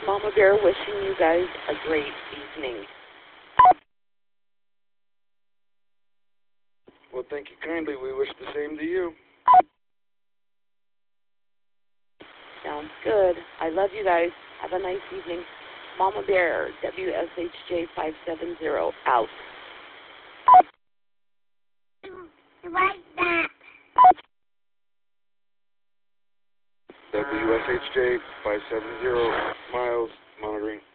Mama Bear wishing you guys a great evening. Well, thank you kindly. We wish the same to you. Sounds good. I love you guys. Have a nice evening. Mama Bear, WSHJ570, out. Like that. WSHJ 570, Miles, monitoring.